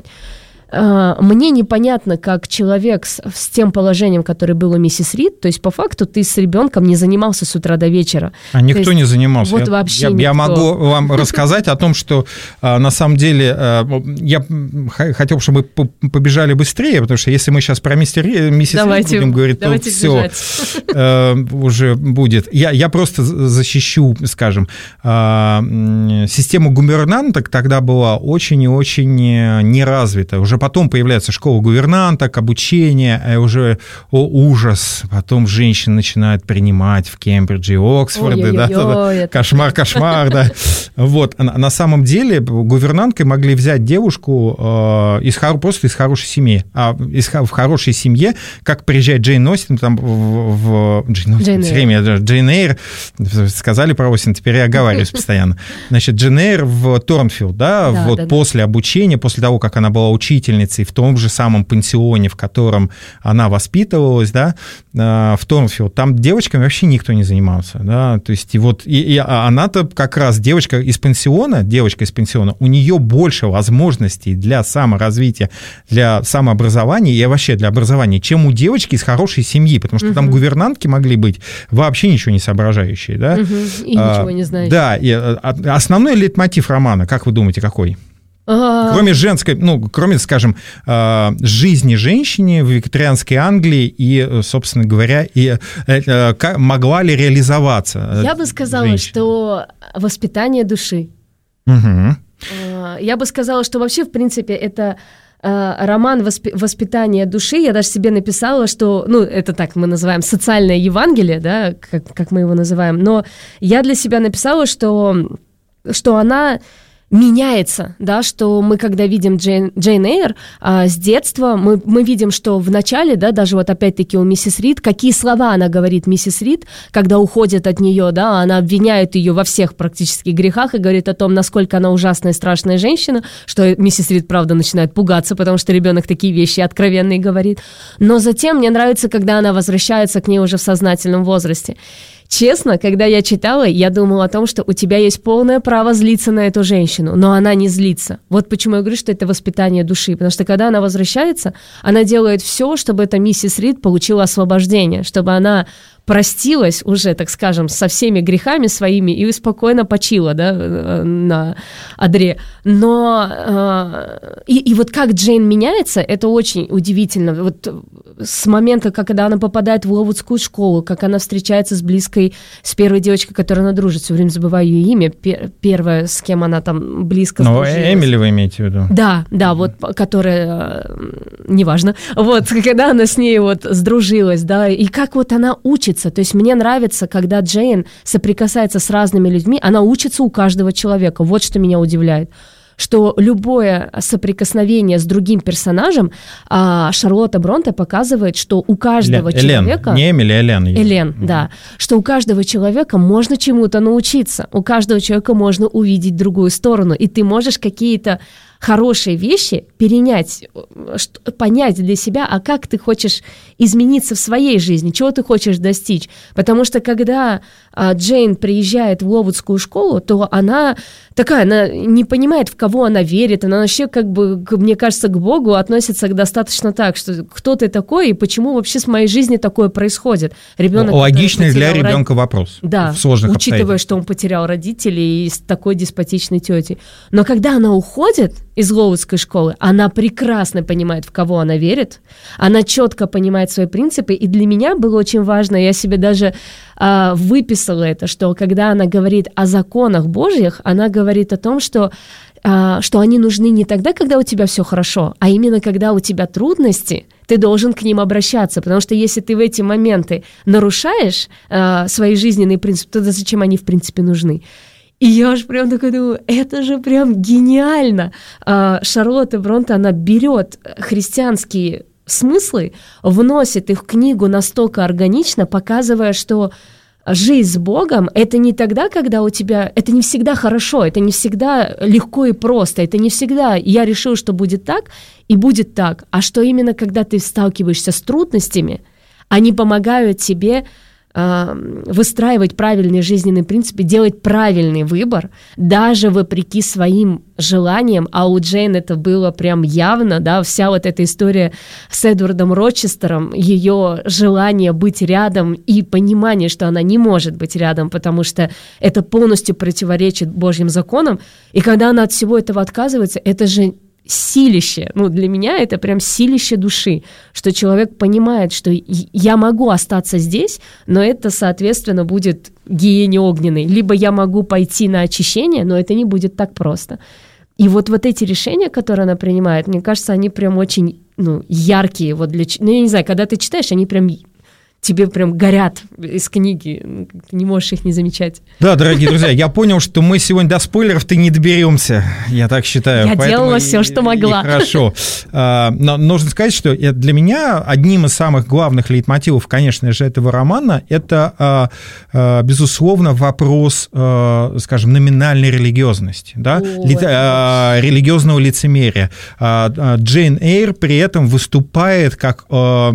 Мне непонятно, как человек с, с тем положением, которое было у миссис Рид, то есть по факту ты с ребенком не занимался с утра до вечера. А никто есть, не занимался. Вот я, вообще я, никто. Я могу вам рассказать о том, что на самом деле я хотел, чтобы побежали быстрее, потому что если мы сейчас про миссис Рид будем говорить, то все уже будет. Я, я просто защищу, скажем, систему гувернанток тогда была очень и очень неразвита. Уже потом появляется школа гувернанток, обучение, а уже о, ужас. Потом женщин начинают принимать в Кембридже и Оксфорде. Да, да, кошмар, кошмар, да. Вот. На самом деле гувернанткой могли взять девушку э, из, просто из хорошей семьи. А из, в хорошей семье, как приезжает Джейн Остин, там в, в Джейн, Джейн, все время, Джейн Эйр, сказали про Остин, теперь я оговариваюсь постоянно. Значит, Джейн Эйр в Торнфилд, да, да, вот да, после да. обучения, после того, как она была учительницей в том же самом пансионе, в котором она воспитывалась, да, в Торнфилд, там девочками вообще никто не занимался, да, то есть и вот и, и она-то как раз девочка из пансиона, девочка из пансиона, у нее больше возможностей для саморазвития, для самообразования и вообще для образования, чем у девочки из хорошей семьи, потому что угу. там гувернантки могли быть вообще ничего не соображающие, да. Угу. И а, ничего не знающие. Да, и основной лейтмотив романа, как вы думаете, какой? Кроме женской, ну, кроме, скажем, жизни женщины в викторианской Англии и, собственно говоря, и могла ли реализоваться? Я бы сказала, женщина? Что воспитание души. Угу. Я бы сказала, что вообще, в принципе, это роман воспитания души. Я даже себе написала, что, ну, это так мы называем социальное Евангелие, да, как, как мы его называем, но я для себя написала, что, что она... меняется, да, что мы, когда видим Джейн, Джейн Эйр а, с детства, мы, мы видим, что в начале, да, даже вот опять-таки у миссис Рид, какие слова она говорит миссис Рид, когда уходит от нее, да, она обвиняет ее во всех практически грехах и говорит о том, насколько она ужасная и страшная женщина, что миссис Рид, правда, начинает пугаться, потому что ребенок такие вещи откровенные говорит. Но затем мне нравится, когда она возвращается к ней уже в сознательном возрасте. Честно, когда я читала, я думала о том, что у тебя есть полное право злиться на эту женщину, но она не злится. Вот почему я говорю, что это воспитание души, потому что когда она возвращается, она делает все, чтобы эта миссис Рид получила освобождение, чтобы она простилась уже, так скажем, со всеми грехами своими и спокойно почила, да, на одре. Но э, и, и вот как Джейн меняется, это очень удивительно. Вот с момента, когда она попадает в Ловудскую школу, как она встречается с близкой, с первой девочкой, которой она дружит, все время забываю ее имя, пер, первая, с кем она там близко сдружилась. Ну, Эмили вы имеете в виду? Да, да, вот, которая, неважно, вот, когда она с ней вот сдружилась, да, и как вот она учится. То есть мне нравится, когда Джейн соприкасается с разными людьми, она учится у каждого человека. Вот что меня удивляет. Что любое соприкосновение с другим персонажем, а Шарлотта Бронте показывает, что у каждого Элен, человека... не Эмили, а Элен. Элен, mm-hmm. да. Что у каждого человека можно чему-то научиться. У каждого человека можно увидеть другую сторону. И ты можешь какие-то хорошие вещи перенять, понять для себя, а как ты хочешь измениться в своей жизни, чего ты хочешь достичь. Потому что когда а, Джейн приезжает в Ловудскую школу, то она такая, она не понимает, в кого она верит, она вообще, как бы, мне кажется, к Богу относится достаточно так, что кто ты такой и почему вообще с моей жизнью такое происходит. Ребенок, логичный для ребенка род... вопрос. Да, в сложных учитывая, что он потерял родителей и с такой деспотичной тетей. Но когда она уходит из Ловудской школы, она прекрасно понимает, в кого она верит, она четко понимает свои принципы, и для меня было очень важно, я себе даже э, выписала это, что когда она говорит о законах Божьих, она говорит о том, что, э, что они нужны не тогда, когда у тебя все хорошо, а именно когда у тебя трудности, ты должен к ним обращаться, потому что если ты в эти моменты нарушаешь э, свои жизненные принципы, то зачем они в принципе нужны? И я аж прям такая думаю, это же прям гениально. Шарлотта Бронте, она берет христианские смыслы, вносит их в книгу настолько органично, показывая, что жизнь с Богом — это не тогда, когда у тебя... Это не всегда хорошо, это не всегда легко и просто, это не всегда я решил, что будет так, и будет так, а что именно когда ты сталкиваешься с трудностями, они помогают тебе выстраивать правильные жизненные принципы, делать правильный выбор, даже вопреки своим желаниям, а у Джейн это было прям явно, да, вся вот эта история с Эдвардом Рочестером, ее желание быть рядом и понимание, что она не может быть рядом, потому что это полностью противоречит Божьим законам, и когда она от всего этого отказывается, это же силище, ну, для меня это прям силище души, что человек понимает, что я могу остаться здесь, но это, соответственно, будет гиене огненной. Либо я могу пойти на очищение, но это не будет так просто. И вот, вот эти решения, которые она принимает, мне кажется, они прям очень, ну, яркие. Вот для, ну, я не знаю, когда ты читаешь, они прям... тебе прям горят из книги, ты не можешь их не замечать. Да, дорогие друзья, я понял, что мы сегодня до спойлеров-то не доберемся, я так считаю. Я делала все, что могла. Хорошо. Но нужно сказать, что для меня одним из самых главных лейтмотивов, конечно же, этого романа, это, безусловно, вопрос, скажем, номинальной религиозности, да? Религиозного лицемерия. Джейн Эйр при этом выступает как...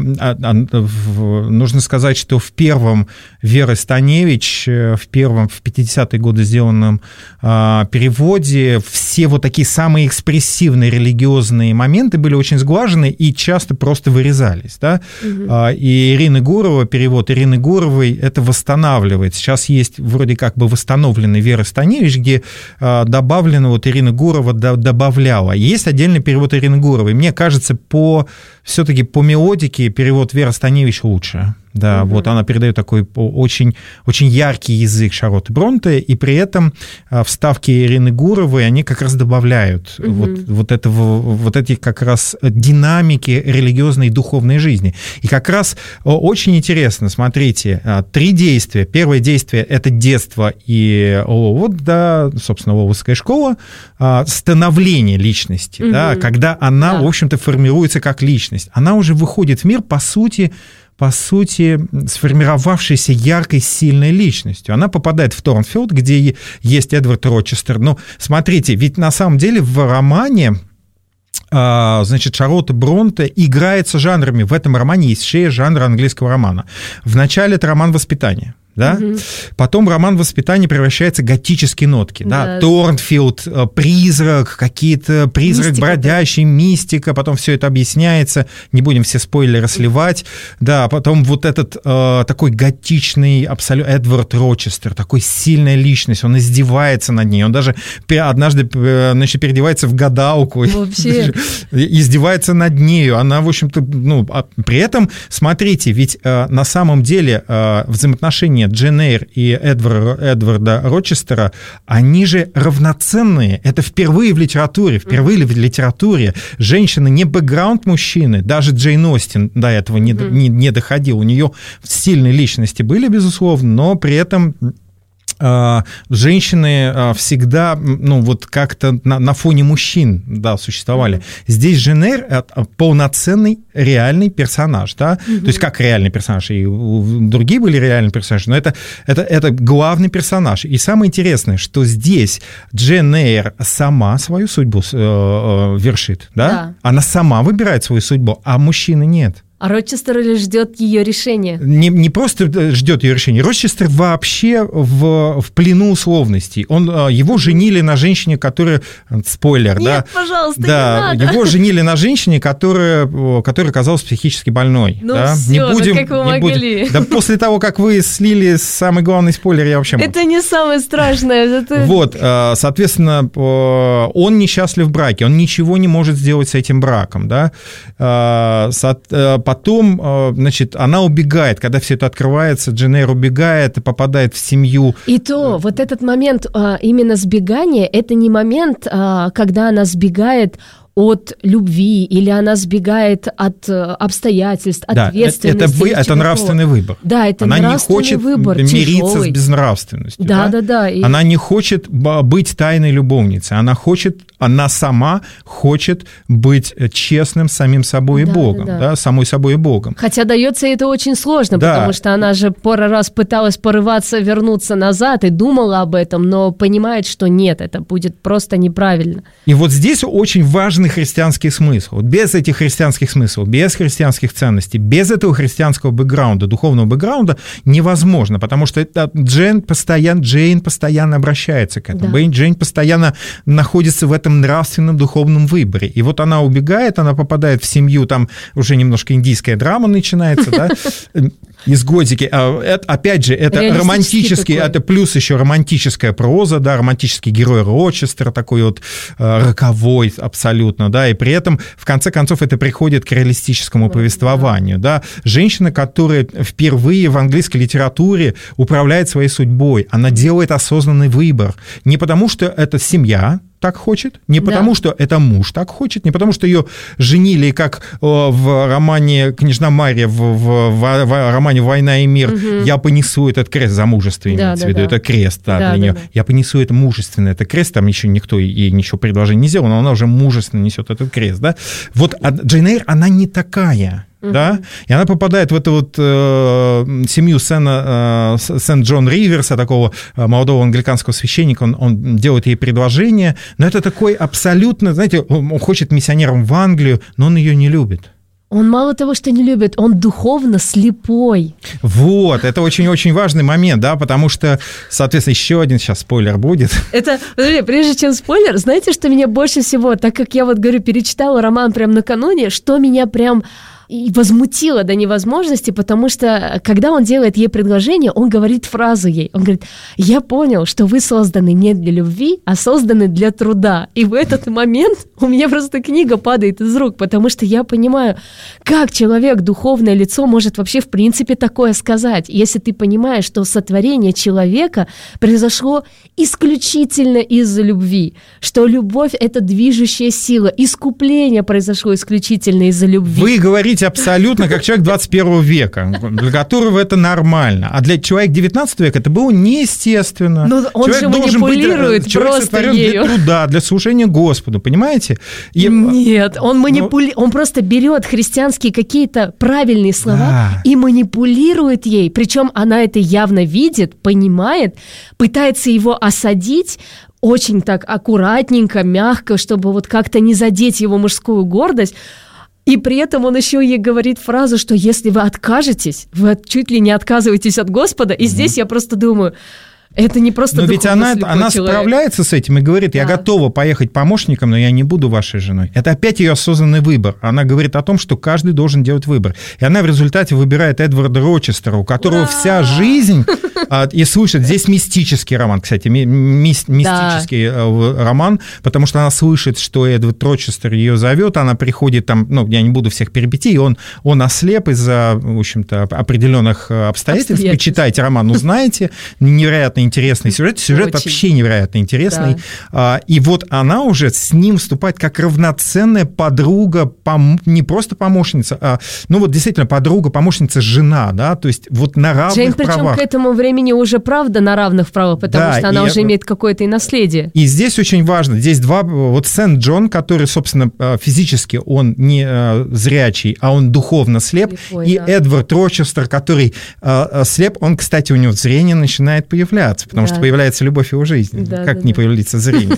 Нужно сказать, что в первом Веры Станевич, в первом, в пятидесятые годы сделанном э, переводе, все вот такие самые экспрессивные религиозные моменты были очень сглажены и часто просто вырезались. Да? Угу. Э, и Ирина Гурова, перевод Ирины Гуровой, это восстанавливает. Сейчас есть вроде как бы восстановленный Вера Станевич, где э, добавлено, вот Ирина Гурова до, добавляла. Есть отдельный перевод Ирины Гуровой. Мне кажется, по, все-таки по мелодике перевод Веры Станевич лучше. Да, угу. Вот она передает такой очень, очень яркий язык Шарлотты Бронте, и при этом вставки Ирины Гуровой, они как раз добавляют угу. вот, вот, этого, вот эти как раз динамики религиозной и духовной жизни. И как раз очень интересно, смотрите, три действия. Первое действие – это детство и Ловуд, да, собственно, Ловудская школа, становление личности, угу. да, когда она, да. в общем-то, формируется как личность. Она уже выходит в мир, по сути, по сути, сформировавшейся яркой, сильной личностью. Она попадает в Торнфилд, где есть Эдвард Рочестер. Но смотрите, ведь на самом деле в романе, значит, Шарлотта Бронте играется жанрами. В этом романе есть шея жанра английского романа. Вначале это роман воспитания. Да? Угу. Потом роман «Воспитание» превращается в готические нотки. Да. Да? Торнфилд, призрак, какие-то призрак мистика, бродящий, да. мистика, потом все это объясняется, не будем все спойлеры сливать. Да, потом вот этот э, такой готичный абсолютно Эдвард Рочестер, такой сильная личность, он издевается над ней, он даже однажды значит, переодевается в гадалку, издевается над нею. Она, в общем-то, ну, при этом, смотрите, ведь э, на самом деле э, взаимоотношения Джейн Эйр и Эдварда, Эдварда Рочестера, они же равноценные. Это впервые в литературе, впервые в литературе женщина не бэкграунд мужчины, даже Джейн Остин до этого не, mm-hmm. не, не доходила. У нее сильные личности были, безусловно, но при этом женщины всегда, ну, вот как-то на, на фоне мужчин, да, существовали. Mm-hmm. Здесь Джейн Эйр полноценный реальный персонаж, да, mm-hmm. то есть как реальный персонаж, и другие были реальные персонажи, но это, это, это главный персонаж. И самое интересное, что здесь Джейн Эйр сама свою судьбу э, э, вершит, да? Да, она сама выбирает свою судьбу, а мужчины нет. А Рочестер лишь ждет ее решения. Не, не просто ждет ее решения. Рочестер вообще в, в плену условностей. Он, его женили на женщине, которая... Спойлер, Нет, да? пожалуйста, да, не надо. Его женили на женщине, которая, которая оказалась психически больной. Ну да? все, не будем, ну как вы не могли? Будем. Да после того, как вы слили самый главный спойлер, я вообще... Это не самое страшное. Это... Вот, соответственно, он несчастлив в браке, он ничего не может сделать с этим браком, да? Потом, значит, она убегает, когда все это открывается, Джейн Эйр убегает и попадает в семью. И то, вот этот момент именно сбегания, это не момент, когда она сбегает от любви, или она сбегает от обстоятельств, да, ответственности. Это, это, это нравственный выбор. Да, это она нравственный не хочет выбор, мириться тяжелый. С безнравственностью. Да, да, да, да. И... Она не хочет быть тайной любовницей. Она хочет, она сама хочет быть честным с самим собой да, и Богом, да, да. Да, самой собой и Богом. Хотя дается это очень сложно, да. Потому что она же пару раз пыталась порываться, вернуться назад и думала об этом, но понимает, что нет, это будет просто неправильно. И вот здесь очень важный христианский смысл. Вот без этих христианских смыслов, без христианских ценностей, без этого христианского бэкграунда, духовного бэкграунда невозможно, потому что это Джейн постоянно, Джейн постоянно обращается к этому. Да. Джейн постоянно находится в этом нравственном духовном выборе. И вот она убегает, она попадает в семью, там уже немножко индийская драма начинается, да, из готики. Опять же, это романтический, это плюс еще романтическая проза, да, романтический герой Рочестер, такой вот роковой абсолютно, да, и при этом, в конце концов, это приходит к реалистическому повествованию, да. Женщина, которая впервые в английской литературе управляет своей судьбой, она делает осознанный выбор. Не потому, что это семья так хочет, не потому, да. что это муж так хочет, не потому, что ее женили, как в романе «Княжна Марья», в, в, в, в романе «Война и мир», угу. я понесу этот крест за мужество, имеется да, в виду, да, это крест да, да, для да, нее. Да. Я понесу это мужественно, это крест, там еще никто ей ничего предложения не сделал, но она уже мужественно несет этот крест, да. Вот Джейн Эйр, она не такая. Uh-huh. Да? И она попадает в эту вот э, семью Сэна, э, Сент-Джон Риверса, такого молодого англиканского священника, он, он делает ей предложение, но это такой абсолютно, знаете, он хочет миссионером в Англию, но он ее не любит. Он мало того, что не любит, он духовно слепой. Вот, это очень-очень важный момент, да, потому что, соответственно, еще один сейчас спойлер будет. Это, подожди, прежде чем спойлер, знаете, что меня больше всего, так как я вот, говорю, перечитала роман прям накануне, что меня прям... и возмутило до невозможности, потому что, когда он делает ей предложение, он говорит фразу ей, он говорит: я понял, что вы созданы не для любви, а созданы для труда. И в этот момент у меня просто книга падает из рук, потому что я понимаю, как человек, духовное лицо, может вообще в принципе такое сказать, если ты понимаешь, что сотворение человека произошло исключительно из-за любви, что любовь — это движущая сила, искупление произошло исключительно из-за любви. Вы говорите абсолютно как человек двадцать первого века, для которого это нормально. А для человека девятнадцатого века это было неестественно. Но он человек же манипулирует быть, просто человек ею. Для труда, для служения Господу, понимаете? И... Нет, он, манипули... Но... он просто берет христианские какие-то правильные слова да. и манипулирует ей. Причем она это явно видит, понимает, пытается его осадить, очень так аккуратненько, мягко, чтобы вот как-то не задеть его мужскую гордость. И при этом он еще ей говорит фразу, что если вы откажетесь, вы чуть ли не отказываетесь от Господа. И mm-hmm. здесь я просто думаю... Это не просто. Но ведь она, она справляется с этим и говорит, я да. готова поехать помощником, но я не буду вашей женой. Это опять ее осознанный выбор. Она говорит о том, что каждый должен делать выбор. И она в результате выбирает Эдварда Рочестера, у которого Ура! Вся жизнь... И слышит, здесь мистический роман, кстати, ми- мистический да. роман, потому что она слышит, что Эдвард Рочестер ее зовет, она приходит там, ну, я не буду всех перипетий, он, он ослеп из-за, в общем-то, определенных обстоятельств. обстоятельств. Почитайте роман, узнаете. Невероятно интересный сюжет. Сюжет Очень. Вообще невероятно интересный. Да. И вот она уже с ним вступает как равноценная подруга, пом... не просто помощница, а, ну вот действительно подруга, помощница, жена, да, то есть вот на равных Джейн, правах. Причем к этому времени уже правда на равных правах, потому да, что она уже я... имеет какое-то и наследие. И здесь очень важно, здесь два, вот Сент-Джон, который, собственно, физически он не зрячий, а он духовно слеп, Слепой, и да. Эдвард Рочестер, который слеп, он, кстати, у него зрение начинает появляться, потому да. что появляется любовь его жизни. Да, как да, не да. появится зрение?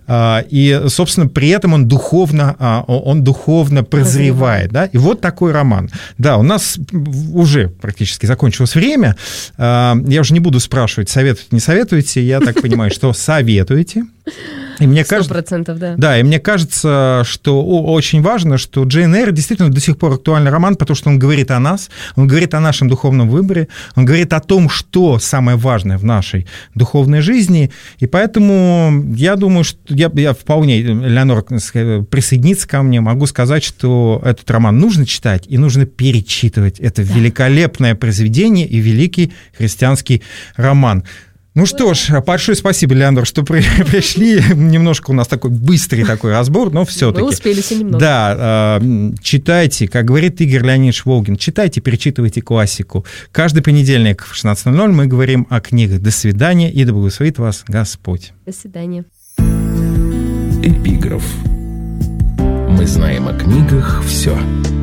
И, собственно, при этом он духовно, он духовно прозревает. Да? И вот такой роман. Да, у нас уже практически закончилось время. Я уже не буду спрашивать, советуете, не советуете. Я так понимаю, что советуете. И мне Сто процентов, да. Да, и мне кажется, что очень важно, что Джейн Эйр действительно до сих пор актуальный роман, потому что он говорит о нас, он говорит о нашем духовном выборе, он говорит о том, что самое важное в нашей духовной жизни, и поэтому я думаю, что я, я вполне, Леонор присоединится ко мне, могу сказать, что этот роман нужно читать и нужно перечитывать. Это да. великолепное произведение и великий христианский роман. Ну что ж, большое спасибо, Леонор, что пришли. Немножко у нас такой быстрый такой разбор, но все-таки. Мы успели все немного. Да, читайте, как говорит Игорь Леонидович Волгин, читайте, перечитывайте классику. Каждый понедельник в шестнадцать ноль ноль мы говорим о книгах. До свидания и да благословит вас Господь. До свидания. Эпиграф. Мы знаем о книгах все.